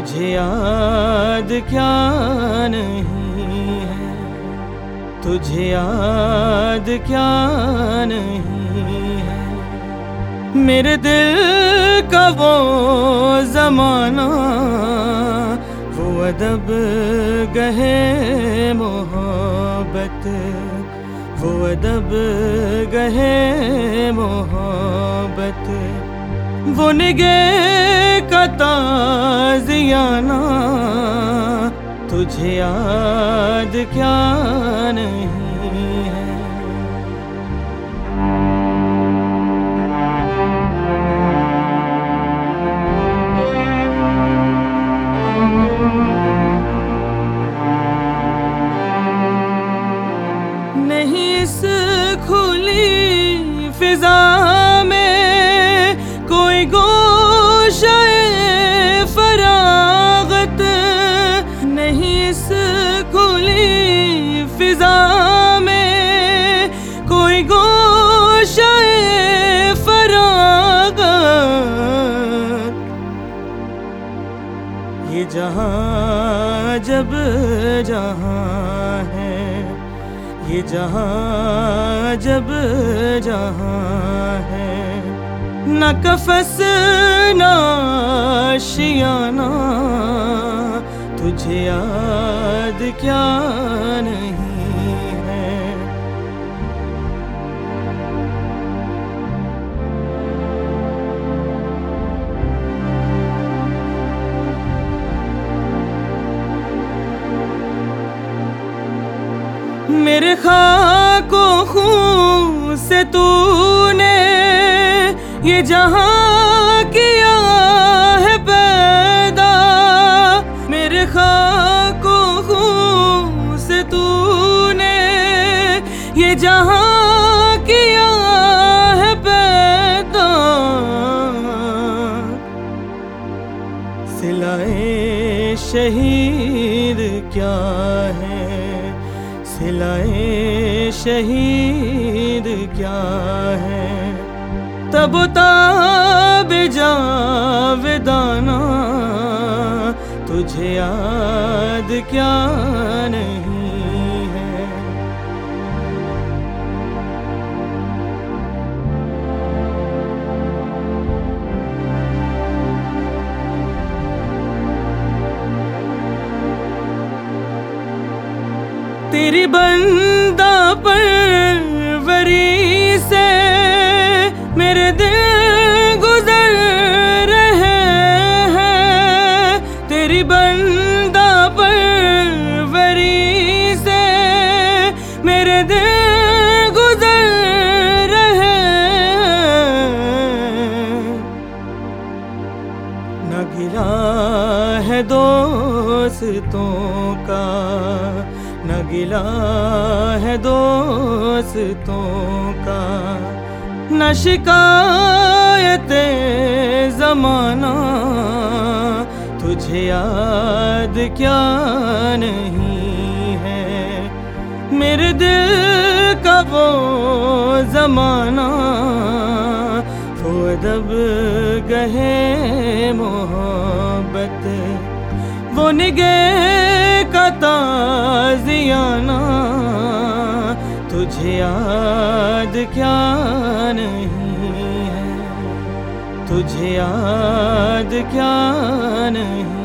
तुझे याद क्या नहीं है, तुझे याद क्या नहीं है। मेरे दिल का वो ज़माना, वो अदब गहे मोहब्बत, वो अदब गहे मोहब्बत, वो निगाह का ताज़ियाना, तुझे याद क्या नहीं है। नहीं इस खुली फिजा में कोई गोशे फरागत, नहीं इस खुली फिजा में कोई गोशे फरागत। ये जहां जब जहां है, ये जहां जब जहां है, न कफस न आशियाना, तुझे याद क्या नहीं है। मेरे खाको खून से तूने ये जहां किया है पैदा, मेरे खाको खून से तूने ये जहां किया है पैदा। सिलाए शहीद क्या है, सिलाए शहीद क्या है, तब ताब जावेदाना, तुझे याद क्या नहीं है। तेरी बंदा परवरी से मेरे दिल गुजर रहे हैं, तेरी बंदा परवरी से मेरे दिल गुजर रहे हैं। न गिला है दोस्तों का, न गिला है दोस्तों का, न शिकायते ज़माना, तुझे याद क्या नहीं है। मेरे दिल का वो ज़माना, वो अदब गहे मोहब्बत, वो निगाह का ताज़ियाना, तुझे याद क्या नहीं है, तुझे याद क्या नहीं।